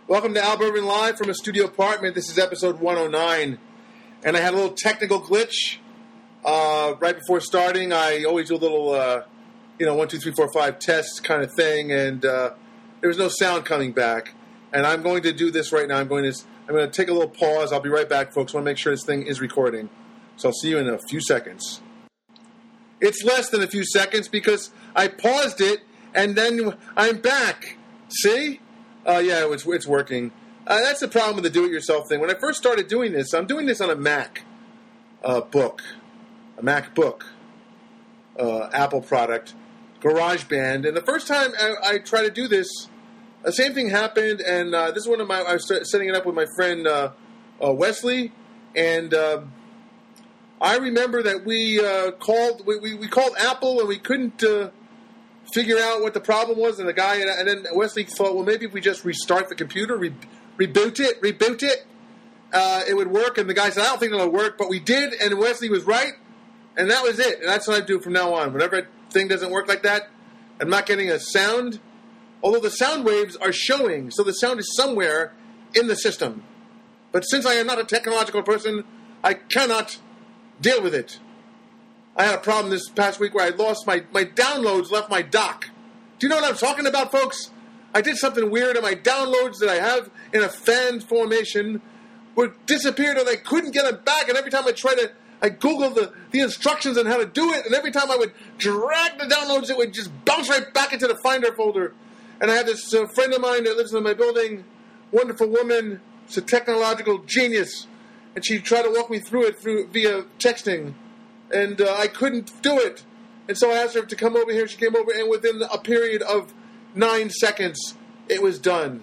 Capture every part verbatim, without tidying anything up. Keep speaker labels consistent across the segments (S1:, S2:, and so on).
S1: Welcome to Al Berman Live from a studio apartment. This is episode one oh nine. And I had a little technical glitch uh, right before starting. I always do a little, uh, you know, one, two, three, four, five test kind of thing. And uh, there was no sound coming back. And I'm going to do this right now. I'm going to I'm going to take a little pause. I'll be right back, folks. I want to make sure this thing is recording. So I'll see you in a few seconds. It's less than a few seconds because I paused it and then I'm back. See? Uh, yeah, it's, it's working. Uh, that's the problem with the do-it-yourself thing. When I first started doing this, I'm doing this on a Mac uh, book, a MacBook, uh, Apple product, GarageBand. And the first time I, I tried to do this, the same thing happened. And uh, this is one of my, I was setting it up with my friend uh, uh, Wesley. And uh, I remember that we uh, called, we, we, we called Apple and we couldn't uh, figure out what the problem was, and the guy, and then Wesley thought, well, maybe if we just restart the computer, re- reboot it, reboot it, uh, it would work. And the guy said, I don't think it'll work, but we did, and Wesley was right, and that was it. And that's what I do from now on. Whenever a thing doesn't work like that, I'm not getting a sound, although the sound waves are showing, so the sound is somewhere in the system. But since I am not a technological person, I cannot deal with it. I had a problem this past week where I lost my, my downloads, left my dock. Do you know what I'm talking about, folks? I did something weird, and my downloads that I have in a fan formation were disappeared, and I couldn't get them back. And every time I tried to, I Googled the, the instructions on how to do it, and every time I would drag the downloads, it would just bounce right back into the Finder folder. And I had this uh, friend of mine that lives in my building, wonderful woman, she's a technological genius, and she tried to walk me through it through via texting. And uh, I couldn't do it. And so I asked her to come over here. She came over, and within a period of nine seconds, it was done.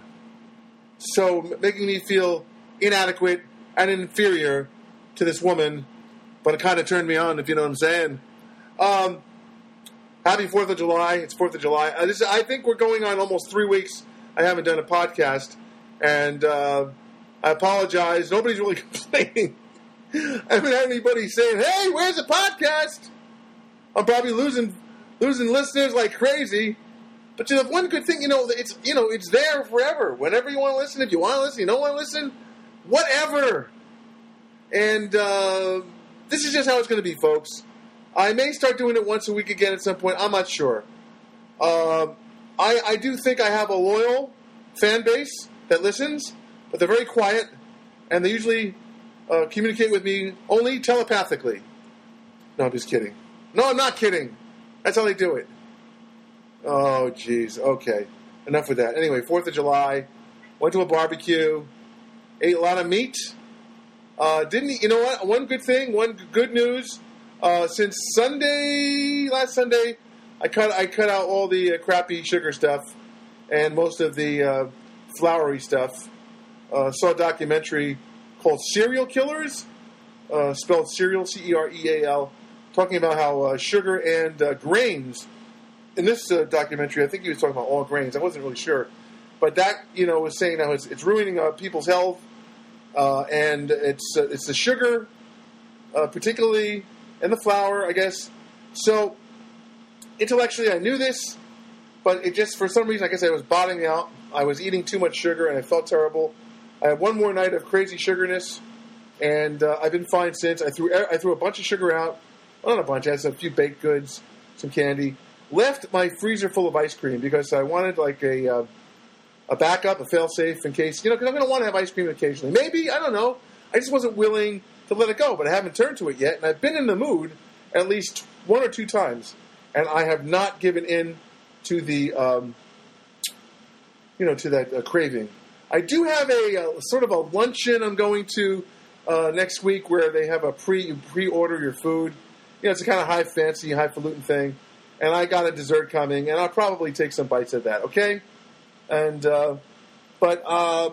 S1: So making me feel inadequate and inferior to this woman. But it kind of turned me on, if you know what I'm saying. Um, happy fourth of July. It's fourth of July. Uh, this, I think we're going on almost three weeks. I haven't done a podcast. And uh, I apologize. Nobody's really complaining. I haven't had anybody saying, hey, where's the podcast? I'm probably losing losing listeners like crazy. But you know, one good thing, you know, it's you know, it's there forever. Whenever you want to listen, if you want to listen, you don't want to listen, whatever. And uh, this is just how it's going to be, folks. I may start doing it once a week again at some point. I'm not sure. Uh, I, I do think I have a loyal fan base that listens, but they're very quiet, and they usually Uh, communicate with me only telepathically. No, I'm just kidding. No, I'm not kidding. That's how they do it. Oh, jeez. Okay. Enough with that. Anyway, fourth of July. Went to a barbecue. Ate a lot of meat. Uh, didn't, you know what? One good thing, one good news. Uh, since Sunday, last Sunday, I cut I cut out all the uh, crappy sugar stuff and most of the uh, floury stuff. Uh, saw a documentary called Serial Killers, uh, spelled cereal, C E R E A L, talking about how uh, sugar and uh, grains, in this uh, documentary, I think he was talking about all grains, I wasn't really sure, but that, you know, was saying that it's, it's ruining uh, people's health, uh, and it's uh, it's the sugar, uh, particularly, and the flour, I guess. So, intellectually, I knew this, but it just, for some reason, like I said, I was bottoming out. I was eating too much sugar, and I felt terrible. I had one more night of crazy sugarness, and uh, I've been fine since. I threw I threw a bunch of sugar out. Well, not a bunch. I had a few baked goods, some candy. Left my freezer full of ice cream because I wanted like a uh, a backup, a fail-safe in case, you know, because I'm going to want to have ice cream occasionally. Maybe, I don't know. I just wasn't willing to let it go, but I haven't turned to it yet, and I've been in the mood at least one or two times, and I have not given in to the, um, you know, to that uh, craving. I do have a uh, sort of a luncheon I'm going to uh, next week where they have a pre you pre-order your food. You know, it's a kind of high fancy, highfalutin thing. And I got a dessert coming, and I'll probably take some bites of that, okay? And, uh, but uh,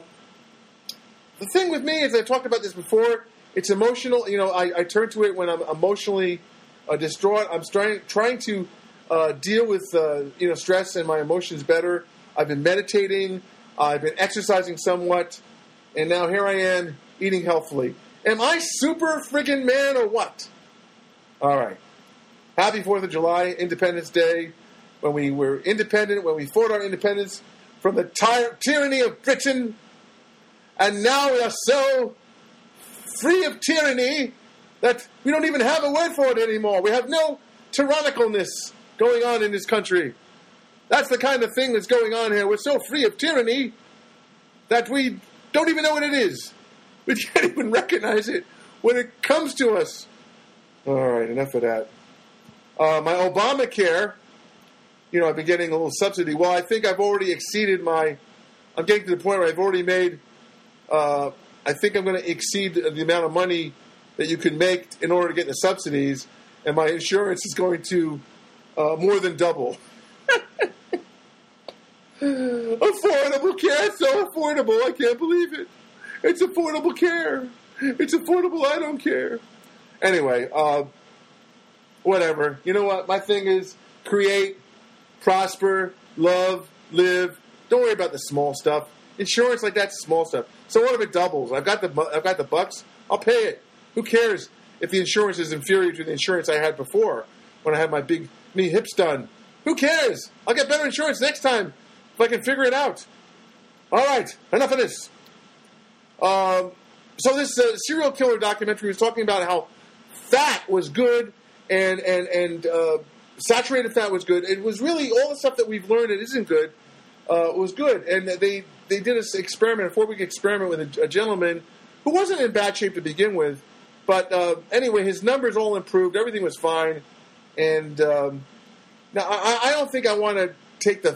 S1: the thing with me is, I've talked about this before, it's emotional. You know, I, I turn to it when I'm emotionally uh, distraught. I'm trying, trying to uh, deal with, uh, you know, stress and my emotions better. I've been meditating. I've been exercising somewhat, and now here I am eating healthfully. Am I super friggin' man or what? All right. Happy fourth of July, Independence Day, when we were independent, when we fought our independence from the ty- tyranny of Britain And now we are so free of tyranny that we don't even have a word for it anymore. We have no tyrannicalness going on in this country. That's the kind of thing that's going on here. We're so free of tyranny that we don't even know what it is. We can't even recognize it when it comes to us. All right, enough of that. Uh, my Obamacare, you know, I've been getting a little subsidy. Well, I think I've already exceeded my, I'm getting to the point where I've already made, uh, I think I'm going to exceed the amount of money that you can make in order to get the subsidies, and my insurance is going to uh, more than double. Affordable care, it's so affordable, I can't believe it. It's affordable care. It's affordable, I don't care. Anyway, uh, whatever. You know what? My thing is create, prosper, love, live. Don't worry about the small stuff. Insurance like that's small stuff. So what if it doubles? I've got the I've got the bucks. I'll pay it. Who cares if the insurance is inferior to the insurance I had before when I had my big knee hips done? Who cares? I'll get better insurance next time if I can figure it out. All right, enough of this. Um, so this uh, serial killer documentary was talking about how fat was good and and and uh, saturated fat was good. It was really all the stuff that we've learned that isn't good uh, was good. And they they did this experiment, a four-week experiment with a, a gentleman who wasn't in bad shape to begin with. But uh, anyway, his numbers all improved. Everything was fine. And um, now I, I don't think I want to take the.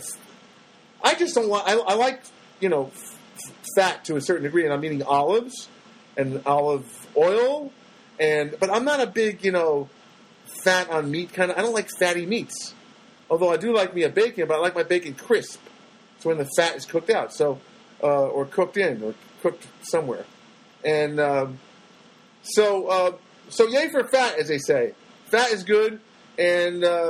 S1: I just don't want. I, I like you know f- fat to a certain degree, and I'm eating olives and olive oil, and but I'm not a big you know fat on meat kind of. I don't like fatty meats. Although I do like me a bacon, but I like my bacon crisp. So when the fat is cooked out, so uh, or cooked in or cooked somewhere, and. Um, So, uh, so yay for fat, as they say. Fat is good, and uh,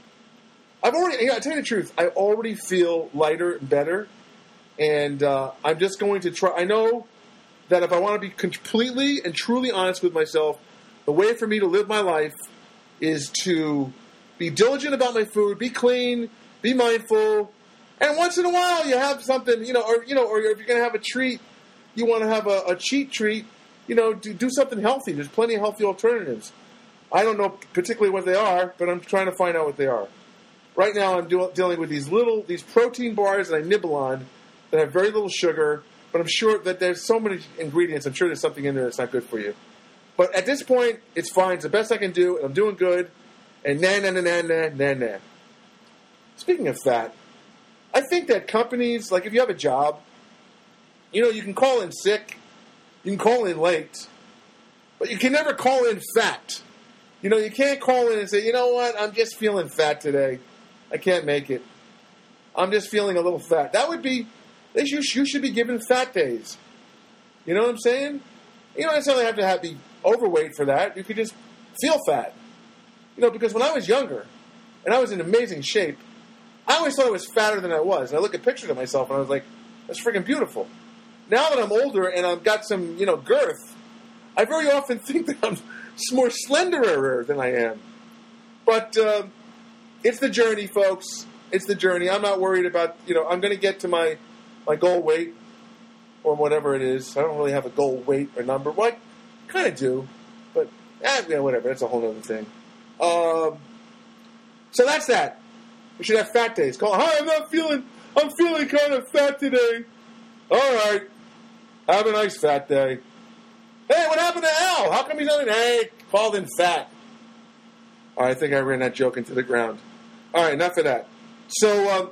S1: I've already. You know, I tell you the truth, I already feel lighter and better, and uh, I'm just going to try. I know that if I want to be completely and truly honest with myself, the way for me to live my life is to be diligent about my food, be clean, be mindful, and once in a while you have something, you know, or you know, or if you're going to have a treat, you want to have a, a cheat treat. You know, do, do something healthy. There's plenty of healthy alternatives. I don't know particularly what they are, but I'm trying to find out what they are. Right now, I'm do, dealing with these little, these protein bars that I nibble on that have very little sugar, but I'm sure that there's so many ingredients. I'm sure there's something in there that's not good for you. But at this point, it's fine. It's the best I can do, and I'm doing good. And nah, nah, nah, nah, nah, nah, nah. Speaking of fat, I think that companies, like if you have a job, you know, you can call in sick. You can call in late, but you can never call in fat. You know, you can't call in and say, you know what, I'm just feeling fat today. I can't make it. I'm just feeling a little fat. That would be, you should be given fat days. You know what I'm saying? You don't necessarily have to have, be overweight for that. You could just feel fat. You know, because when I was younger, and I was in amazing shape, I always thought I was fatter than I was. And I look at pictures of myself, and I was like, that's freaking beautiful. Now that I'm older and I've got some, you know, girth, I very often think that I'm more slenderer than I am. But uh, it's the journey, folks. It's the journey. I'm not worried about, you know, I'm going to get to my, my goal weight or whatever it is. I don't really have a goal weight or number. Well, I kind of do. But, eh, yeah, whatever. That's a whole other thing. Um, so that's that. We should have fat days. Call, hi, I'm not feeling, I'm feeling kind of fat today. All right. Have a nice fat day. Hey, what happened to Al? How come he's not in? Hey, called in fat. All right, I think I ran that joke into the ground. All right, enough of that. So, um,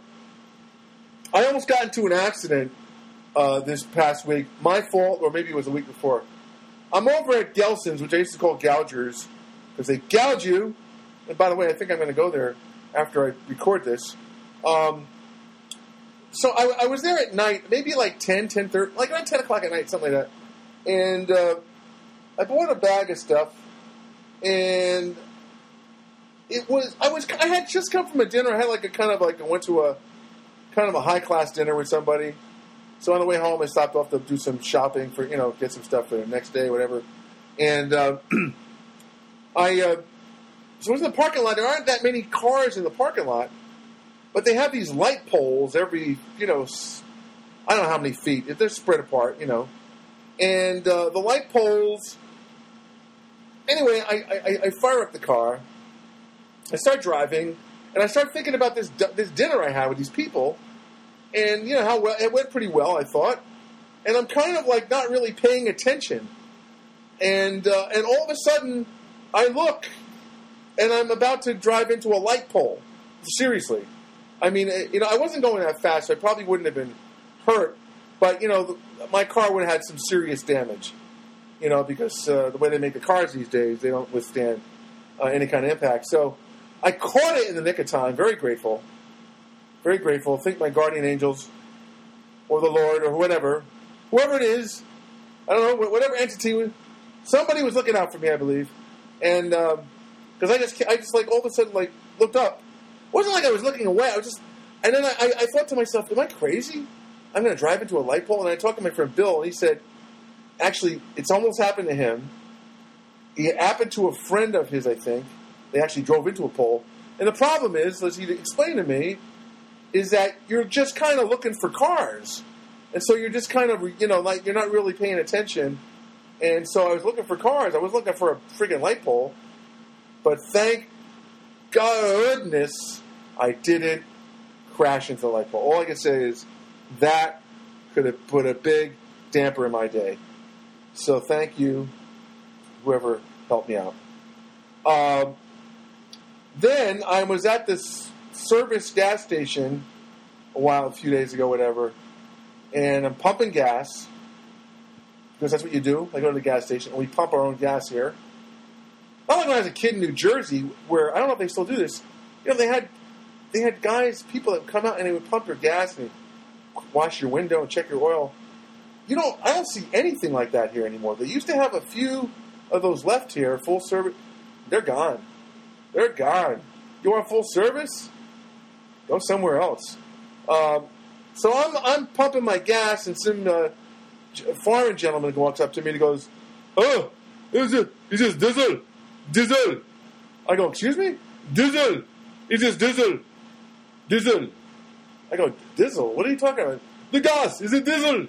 S1: I almost got into an accident uh, this past week. My fault, or maybe it was a week before. I'm over at Gelson's, which I used to call gougers, because they gouge you. And by the way, I think I'm going to go there after I record this. Um... So I, I was there at night, maybe like ten, ten thirty, like around ten o'clock at night, something like that. And uh, I bought a bag of stuff, and it was I was I had just come from a dinner. I had like a kind of like I went to a kind of a high class dinner with somebody. So on the way home, I stopped off to do some shopping for you know get some stuff for the next day, whatever. And uh, I uh, so I was in the parking lot. There aren't that many cars in the parking lot. But they have these light poles every, you know, I don't know how many feet. They're spread apart, you know. And uh, the light poles... Anyway, I, I, I fire up the car. I start driving. And I start thinking about this this dinner I had with these people. And, you know, how well... It went pretty well, I thought. And I'm kind of, like, not really paying attention. And uh, and all of a sudden, I look... And I'm about to drive into a light pole. Seriously. I mean, you know, I wasn't going that fast. So I probably wouldn't have been hurt. But, you know, the, my car would have had some serious damage. You know, because uh, the way they make the cars these days, they don't withstand uh, any kind of impact. So I caught it in the nick of time. Very grateful. Very grateful. Thank my guardian angels or the Lord or whatever. Whoever it is. I don't know. Whatever entity. Somebody was looking out for me, I believe. And... Um, Because I just, I just like all of a sudden like looked up. It wasn't like I was looking away. I was just, and then I, I, I thought to myself, "Am I crazy? I'm going to drive into a light pole." And I talked to my friend Bill, and he said, "Actually, it's almost happened to him. It happened to a friend of his, I think. They actually drove into a pole. And the problem is, as he explained to me, is that you're just kind of looking for cars, and so you're just kind of, you know, like you're not really paying attention. And so I was looking for cars. I was looking for a freaking light pole." But thank goodness I didn't crash into the light pole. All I can say is that could have put a big damper in my day. So thank you, whoever helped me out. Um, then I was at this service gas station a while, a few days ago, whatever, and I'm pumping gas, because that's what you do. I go to the gas station, and we pump our own gas here. Not like when I was a kid in New Jersey, where I don't know if they still do this. You know, they had they had guys, people that would come out and they would pump your gas and wash your window and check your oil. You know, I don't see anything like that here anymore. They used to have a few of those left here, full service. They're gone. They're gone. You want full service? Go somewhere else. Um, so I'm I'm pumping my gas, and some uh, foreign gentleman walks up to me and he goes, "Oh, is it? Is this diesel? Diesel." I go, "Excuse me? Diesel. It's just diesel. Diesel." I go, "Diesel? What are you talking about?" "The gas. Is it diesel?"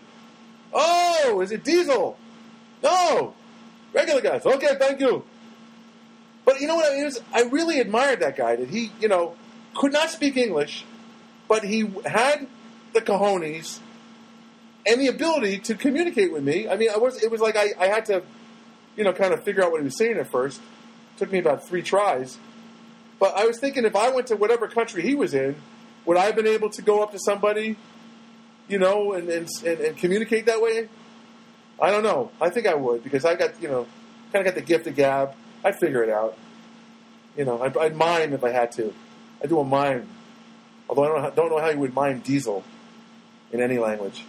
S1: "Oh, is it diesel?" "No. Regular gas." "Okay, thank you." But you know what? I mean, I really admired that guy. That he, you know, could not speak English, but he had the cojones and the ability to communicate with me. I mean, I was. It was like I, I had to, you know, kind of figure out what he was saying at first. Took me about three tries. But I was thinking if I went to whatever country he was in, would I have been able to go up to somebody, you know, and, and, and, and communicate that way? I don't know. I think I would, because I got, you know, kind of got the gift of gab. I'd figure it out. You know, I'd, I'd mime if I had to. I'd do a mime. Although I don't, don't know how you would mime diesel in any language.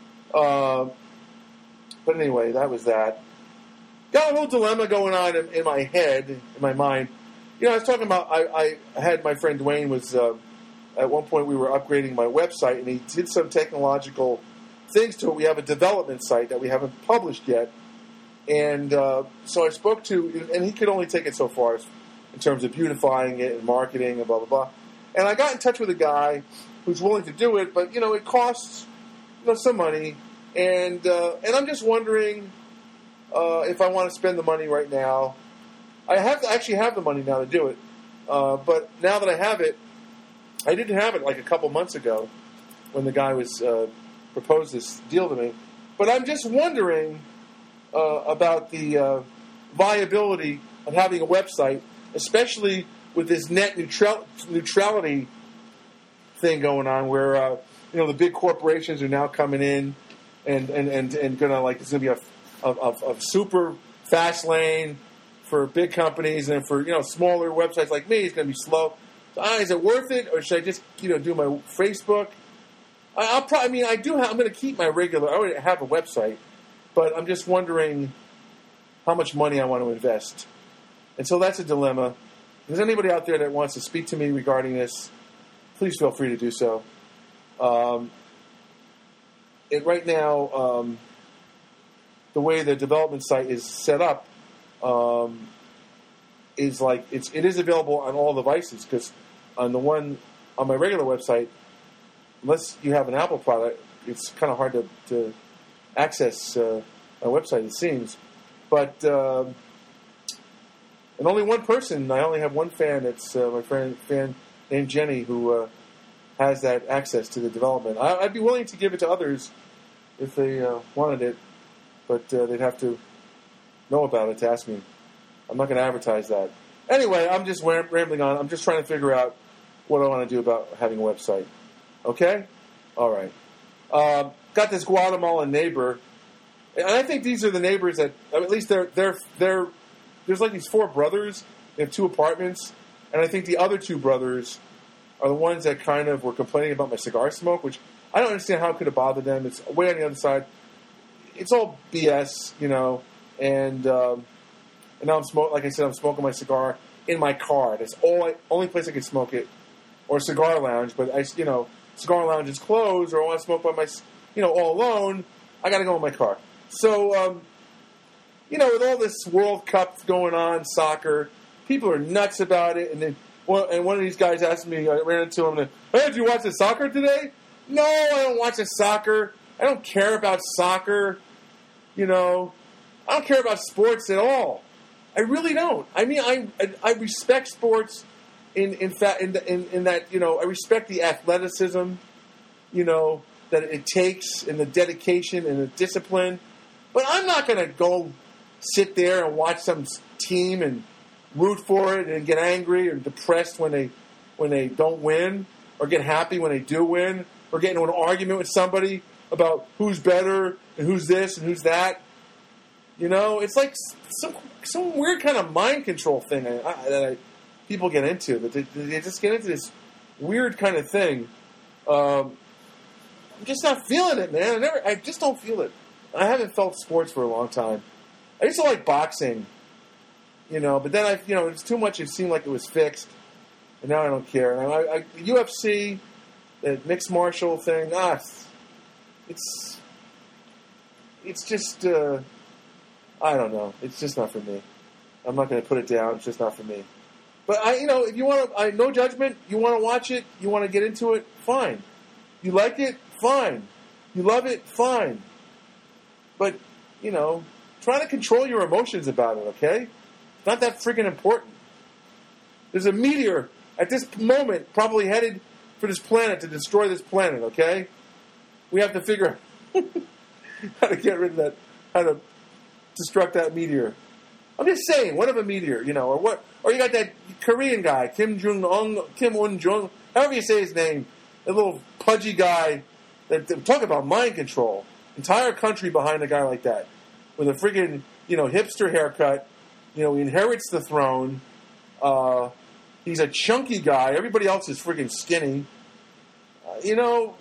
S1: Um, but anyway, that was that. Got a little dilemma going on in, in my head, in my mind. You know, I was talking about, I, I had my friend Dwayne was, uh, at one point we were upgrading my website, and he did some technological things to it. We have a development site that we haven't published yet. And uh, so I spoke to, and he could only take it so far in terms of beautifying it and marketing and blah, blah, blah. And I got in touch with a guy who's willing to do it, but, you know, it costs, you know, some money. And, uh, and I'm just wondering... Uh, if I want to spend the money right now. I have to actually have the money now to do it. Uh, but now that I have it, I didn't have it like a couple months ago when the guy was uh, proposed this deal to me. But I'm just wondering uh, about the uh, viability of having a website, especially with this net neutral- neutrality thing going on, where uh, you know the big corporations are now coming in and and and, and gonna like it's gonna be a Of, of, of super fast lane for big companies, and for you know smaller websites like me, it's going to be slow. So, ah, is it worth it, or should I just you know do my Facebook? I, I'll probably. I mean, I do. Have, I'm going to keep my regular. I already have a website, but I'm just wondering how much money I want to invest, and so that's a dilemma. If there's anybody out there that wants to speak to me regarding this, please feel free to do so. Um, it right now. Um, The way the development site is set up um, is like it's it is available on all devices, because on the one on my regular website, unless you have an Apple product it's kind of hard to, to access uh, my website, it seems. But uh, and only one person. I only have one fan. It's uh, my friend fan named Jenny who uh, has that access to the development. I, I'd be willing to give it to others if they uh, wanted it, but uh, they'd have to know about it to ask me. I'm not going to advertise that. Anyway, I'm just rambling on. I'm just trying to figure out what I want to do about having a website. Okay? All right. Um, got this Guatemalan neighbor, and I think these are the neighbors that, at least they're they're they're. There's like these four brothers. They have two apartments, and I think the other two brothers are the ones that kind of were complaining about my cigar smoke, which I don't understand how it could have bothered them. It's way on the other side. It's all B S, you know. And um, and now I'm smoking. Like I said, I'm smoking my cigar in my car. That's all. I, only place I can smoke it, or cigar lounge. But I, you know, cigar lounge is closed, or I want to smoke by my, you know, all alone. I got to go in my car. So, um, you know, with all this World Cup going on, soccer, people are nuts about it. And then, well, and one of these guys asked me, I ran into him, and, hey, did you watch the soccer today? No, I don't watch the soccer. I don't care about soccer. You know, I don't care about sports at all. I really don't. I mean, I I, I respect sports in in fact in, in in that, you know, I respect the athleticism, you know, that it takes, and the dedication and the discipline. But I'm not going to go sit there and watch some team and root for it and get angry or depressed when they when they don't win, or get happy when they do win, or get into an argument with somebody about who's better and who's this and who's that. You know, it's like some some weird kind of mind control thing I, I, that I, people get into. But they, they just get into this weird kind of thing. Um, I'm just not feeling it, man. I never. I just don't feel it. I haven't felt sports for a long time. I used to like boxing, you know, but then I, you know, it's too much. It seemed like it was fixed, and now I don't care. And I, I U F C, that mixed martial thing, ah, it's it's just. Uh, I don't know. It's just not for me. I'm not going to put it down. It's just not for me. But I, you know, if you want to, I no judgment. You want to watch it. You want to get into it. Fine. You like it. Fine. You love it. Fine. But you know, try to control your emotions about it. Okay? It's not that freaking important. There's a meteor at this moment probably headed for this planet to destroy this planet. Okay? We have to figure out how to get rid of that. How to destruct that meteor. I'm just saying, what of a meteor, you know, or what? Or you got that Korean guy, Kim Jong Un, Kim Un Jung, however you say his name, that little pudgy guy. That, that talk about mind control. Entire country behind a guy like that, with a friggin', you know, hipster haircut. You know, he inherits the throne. Uh, he's a chunky guy. Everybody else is friggin' skinny. Uh, you know,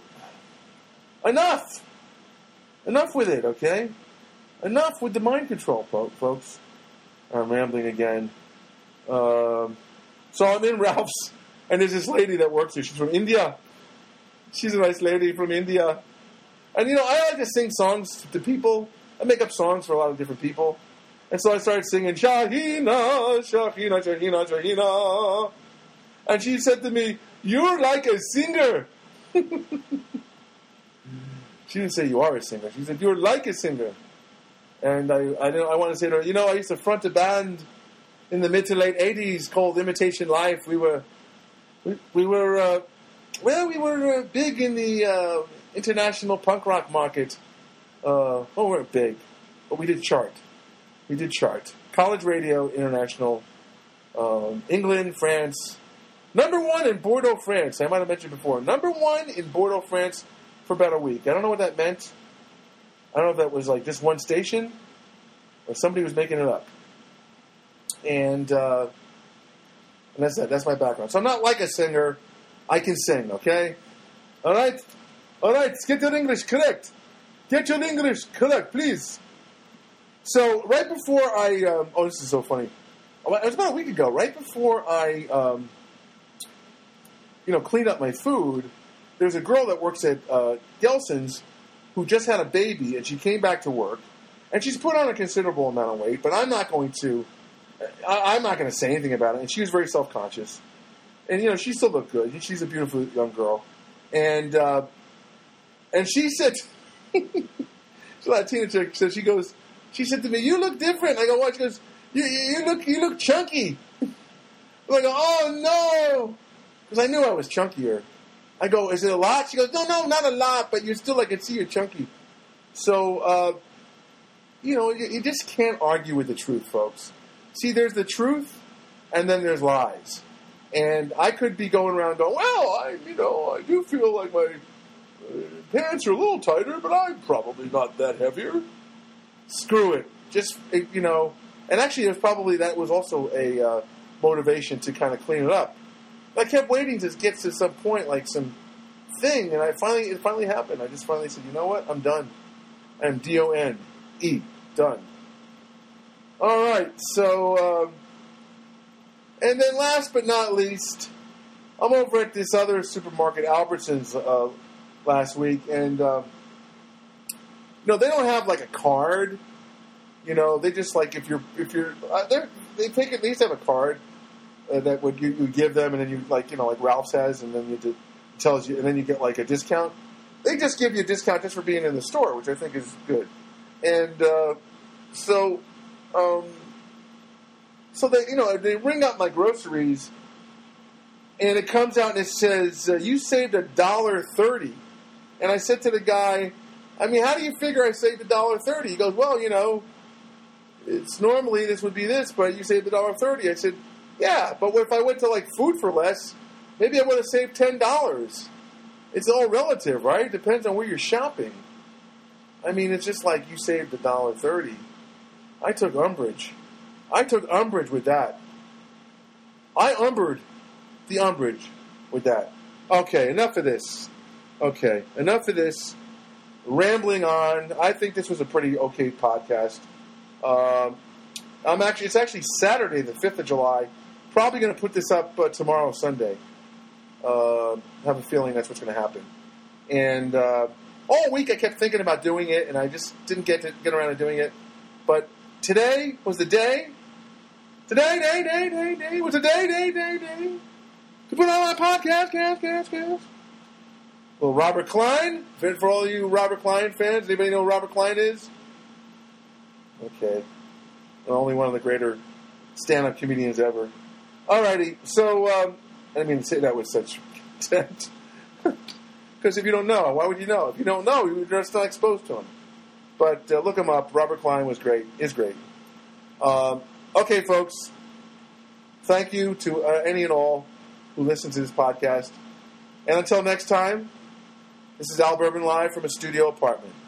S1: enough. Enough with it, okay? Enough with the mind control, folks. I'm rambling again. Um, so I'm in Ralph's, and there's this lady that works here. She's from India. She's a nice lady from India. And, you know, I like to sing songs to people. I make up songs for a lot of different people. And so I started singing, Shahina, Shahina, Shahina, Shahina. And she said to me, you're like a singer. She didn't say you are a singer. She said, you're like a singer. And I, I, I want to say to her, you know, I used to front a band in the mid to late eighties called Imitation Life. We were, we, we were, uh, well, we were uh, big in the uh, international punk rock market. Uh, well, we weren't big, but we did chart. We did chart. College radio, international, um, England, France. Number one in Bordeaux, France. I might have mentioned before. Number one in Bordeaux, France for about a week. I don't know what that meant. I don't know if that was like just one station or somebody was making it up. And, uh, and that's it. That's my background. So I'm not like a singer. I can sing, okay? All right? All right, get your English correct. Get your English correct, please. So right before I... Um, oh, this is so funny. It was about a week ago. Right before I, um, you know, cleaned up my food, there's a girl that works at uh, Gelson's who just had a baby, and she came back to work, and she's put on a considerable amount of weight, but I'm not going to, I, I'm not going to say anything about it, and she was very self-conscious, and, you know, she still looked good, she's a beautiful young girl, and, uh, And she said, she's a Latina chick, so she goes, she said to me, "You look different." I go, "What?" She goes, you, you, you look you look chunky. I'm like, "Oh, no." Because I knew I was chunkier. I go, "Is it a lot?" She goes, "No, no, not a lot, but you're still, I can see you're chunky." So, uh, you know, you, you just can't argue with the truth, folks. See, there's the truth, and then there's lies. And I could be going around going, "Well, I, you know, I do feel like my uh, pants are a little tighter, but I'm probably not that heavier." Screw it. Just, you know, and actually it was probably, that was also a uh, motivation to kind of clean it up. I kept waiting to get to some point, like some thing, and I finally, it finally happened. I just finally said, "You know what? I'm done. I'm D O N E. Done." All right, so, um, and then last but not least, I'm over at this other supermarket, Albertsons, uh, last week, and, um, you know, they don't have, like, a card. You know, they just, like, if you're, if you're, uh, they're, they take it, they used to have a card uh, that would you, you give them, and then you, like, you know, like Ralph says, and then you do, tells you, and then you get, like, a discount. They just give you a discount just for being in the store, which I think is good. And, uh, so, um, so they, you know, they ring up my groceries, and it comes out and it says, uh, "You saved a dollar thirty." And I said to the guy, "I mean, how do you figure I saved a dollar thirty?" He goes, "Well, you know, it's normally this would be this, but you saved a dollar thirty." I said, "Yeah, but if I went to like Food for Less, maybe I would have saved ten dollars. It's all relative, right? It depends on where you're shopping. I mean, it's just like you saved a dollar thirty." I took umbrage. I took umbrage with that. I umbered the umbrage with that. Okay, enough of this. Okay, enough of this. Rambling on. I think this was a pretty okay podcast. Um, I'm actually. It's actually Saturday, the fifth of July. Probably going to put this up uh, tomorrow, Sunday. Uh, have a feeling that's what's going to happen. And uh, all week I kept thinking about doing it, and I just didn't get to get around to doing it. But today was the day. Today, day, day, day, day was the day, day, day, day to put on my podcast, cast, cast, cast. Well, Robert Klein. For all you Robert Klein fans, anybody know who Robert Klein is? Okay. Only one of the greater stand-up comedians ever. Alrighty, so, um, I didn't mean to say that with such contempt. Because if you don't know, why would you know? If you don't know, you're just not exposed to him. But uh, look him up. Robert Klein was great. Is great. Um, okay, folks. Thank you to uh, any and all who listen to this podcast. And until next time, this is Al Bourbon live from a studio apartment.